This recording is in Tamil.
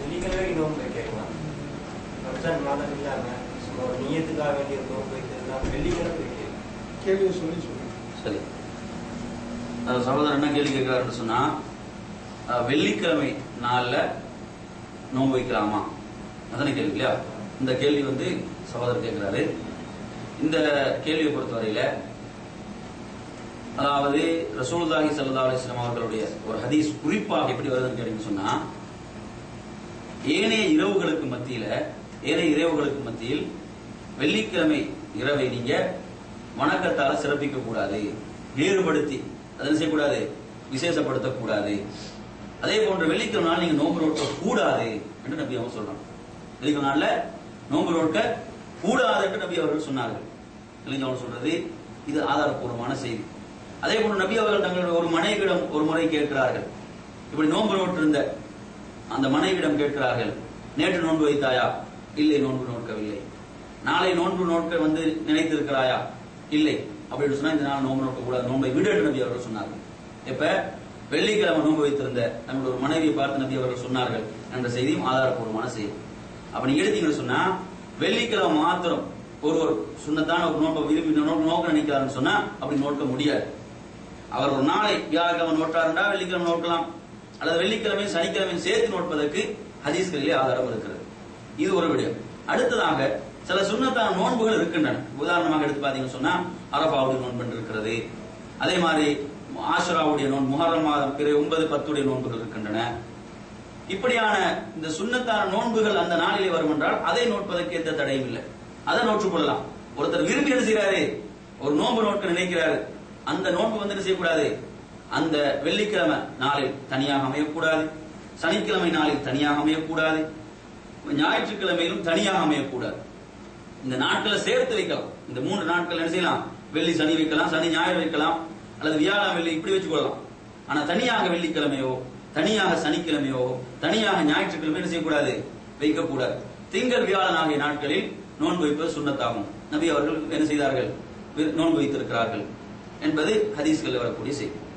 வெள்ளிக்கிழமை நோன்பு வைக்கலாம், ரம்ஜான் மாதம் இல்லாம ஒரு நியத்துக்காக வேண்டிய நோன்பு வைக்கிறதுலாம் வெள்ளிக்கிழமை வைக்கலாம். கேள்வியை சொல்லி சொல்லுங்க. சரி, சகோதரர் என்ன கேள்வி கேட்கிறாருன்னு சொன்னா, வெள்ளிக்கிழமை நாள்ல நோன்பு வைக்கலாமா அதான கேள்வி இல்லையா? இந்த கேள்வி சகோதரர் கேட்கிறாரு. இந்த கேள்வியை பொறுத்தவரையில அதாவது ரசூலுல்லாஹி ஸல்லல்லாஹு அலைஹி வஸல்லம் அவர்களுடைய ஒரு ஹதீஸ் குறிப்பாக எப்படி வருதுன்னு கேட்டீங்கன்னு சொன்னா, ஏனைய இரவுகளுக்கு மத்தியில் வெள்ளிக்கிழமை இரவை நீங்க வணக்கத்தால சிறப்பிக்க கூடாது, வேறுபடுத்தி அதை செய்யக்கூடாது, விசேஷப்படுத்தக்கூடாது. அதே போன்ற வெள்ளிக்கிழமை நாள் நீங்க நோன்பு நோக்க கூடாது என்று நபி அவங்க சொல்றாங்க. வெள்ளிக்கிழமை நாள்ல நோன்பு நோக்க கூடாது என்று நபி அவர்கள் சொன்னார்கள். அவங்க சொல்றது இது ஆதாரப்பூர்வமான செய்தி. அதே போன்று நபி அவர்கள் தங்களுடைய ஒரு மனைவியிடம் ஒரு முறை கேட்கிறார்கள், இப்படி நோன்பு நோட்டு இருந்த அந்த மனைவியிடம் கேட்கிறார்கள், நேற்று நோன்பு வைத்தாயா? இல்லை, நோன்பு நோக்கவில்லை. நாளை நோன்பு நோக்க நினைத்திருக்கிறாயா? இல்லை. அப்படின்னு சொன்னா இந்த நாள் நோன்பு நோக்க கூடாது, நோன்பை விடு என்று நபி அவர்கள் சொன்னார்கள். இப்ப வெள்ளிக்கிழமை நோன்பு வைத்திருந்த நம்மளுடைய ஒரு மனைவியை பார்த்து நபி அவர்கள் சொன்னார்கள் என்ற செய்தியும் ஆதாரப்பூர்வமான செய்தி. அப்ப நீங்க எடுத்தீங்கன்னு சொன்னா வெள்ளிக்கிழமை மாத்திரம் ஒரு சுண்ணத்தான ஒரு நோன்பை விரும்பி நோக்க நினைக்கிறாருன்னு சொன்னா அப்படி நோக்க முடியாது. அவர் ஒரு நாளை வியாழக்கிழமை நோட்டாருண்டா வெள்ளிக்கிழமை நோக்கலாம், அல்லது வெள்ளிக்கிழமை சனிக்கிழமையும் சேர்த்து நோட்பதற்கு ஹதீஸ்களிலே ஆதாரம் இருக்கிறது. இது ஒரு விடயம். அடுத்ததாக சில சுண்ணத்தான நோன்புகள் இருக்கின்றன. உதாரணமாக எடுத்து பாத்தீங்கன்னு சொன்னா அரபாவுடைய நோன்பு இருக்கிறது, அதே மாதிரி ஆஷுராவுடைய நோன்பு, முஹர்ரம் மாதம் 9, 10 நோன்புகள் இருக்கின்றன. இப்படியான இந்த சுண்ணத்தான நோன்புகள் அந்த நாளிலே வரும் என்றால் அதை நோட்பதற்கு எந்த தடையும் இல்லை, அதை நோற்றுக் கொள்ளலாம். ஒருத்தர் விரும்பி என்ன செய்யறாரு, ஒரு நோன்பு நோக்க நினைக்கிறாரு, அந்த நோன்பு என்ன செய்யக்கூடாது, அந்த வெள்ளிக்கிழமை நாளில் தனியாக அமையக்கூடாது, சனிக்கிழமை நாளில் தனியாக அமையக்கூடாது, ஞாயிற்றுக்கிழமையிலும் தனியாக அமையக்கூடாது. இந்த நாட்களை சேர்த்து வைக்கலாம். இந்த 3 நாட்கள் என்ன செய்யலாம், வெள்ளி சனி வைக்கலாம், சனி ஞாயிறு வைக்கலாம், அல்லது வியாழன் வெள்ளி இப்படி வச்சுக் கொள்ளலாம். ஆனா தனியாக வெள்ளிக்கிழமையோ, தனியாக சனிக்கிழமையோ, தனியாக ஞாயிற்றுக்கிழமை என்ன செய்யக்கூடாது, வைக்கக்கூடாது. திங்கள் வியாழன் ஆகிய நாட்களில் நோன்பு வைப்பது சுன்னத்தாகும். நபி அவர்கள் என்ன செய்தார்கள், நோன்பு வைத்திருக்கிறார்கள் என்பது ஹதீஸ்களில் வரக்கூடிய செய்தி.